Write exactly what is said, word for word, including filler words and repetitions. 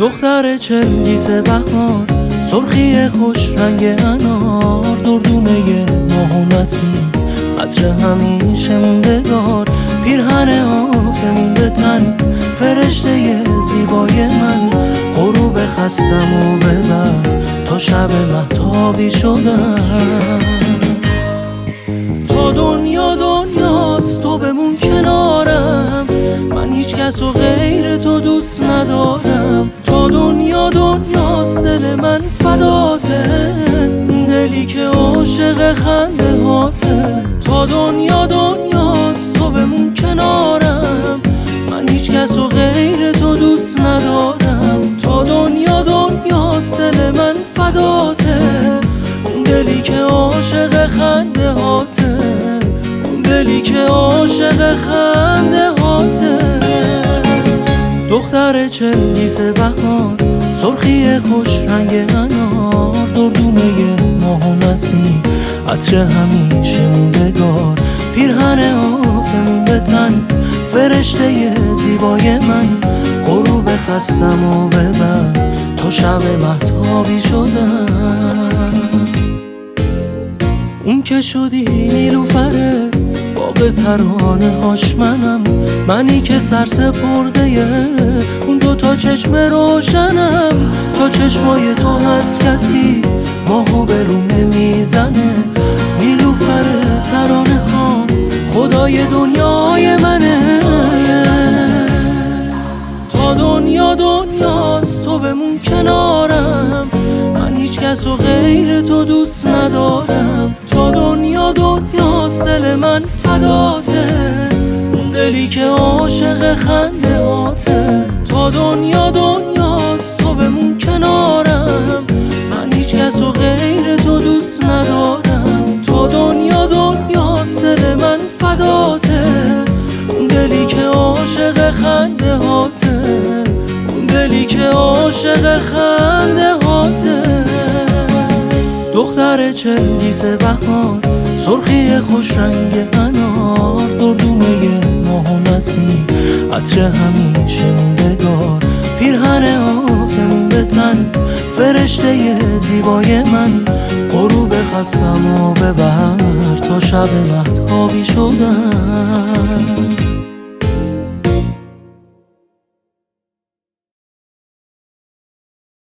دختر چنگیز بهار، سرخی خوش رنگ انار، دردونه ماه و نسیم، عطر همیشه موندگار، پیرهن آسمون به تن، فرشته زیبای من، غروب خستم و ببر تا شب مهتابی شدم. تا دنیا دنیاست تو بمون کنارم، من هیچ کس و غیر تو دوست ندارم. تا دنیا دنیاست دل من فداته، دلی که عاشق خنده هاته. تا دنیا دنیاست تو بمون کنارم، من هیچ کس و غیر تو دوست ندارم. تا دنیا دنیاست دل من فداته، اون دلی که عاشق خنده هاته، اون دلی که عاشق خنده هاته. دختر چنگیز بهار، سرخی خوش رنگ انار، دردونه ماه و نسیم، عطر همیشه موندگار، پیرهن آسمون به تن، فرشته زیبای من، غروب خستم و ببر تا شب مهتابی شدم. اون که شدی نیلوفره باغ ترانه هاش منم، منی که سر سپرده اون دو تا چشم روشنم. تا چشمای تو هست کسی ماهو به رو نمیزنه، نیلوفره ترانه ها خدای دنیای منه. تا دنیا دنیاست تو بمون کنارم، من هیچ کس و غیر تو دوست ندارم. تا دنیا دنیاست دل من فداته، دلی که عاشق خنده هاته. تا دنیا دنیاست تو بمون کنارم، من هیچ کس و غیر تو دوست ندارم. تا دنیا دنیاست دل من فداته، اون دلی که عاشق خنده هاته، اون دلی که عاشق خنده هاته. دختر چنگیز بهار، سرخی خوش رنگ انار، دردونه ماه و نسیم، عطر همیشه موندگار، پیرهن آسمون به تن، فرشته زیبای من، غروب خستم و ببر تا شب مهتابی شدم.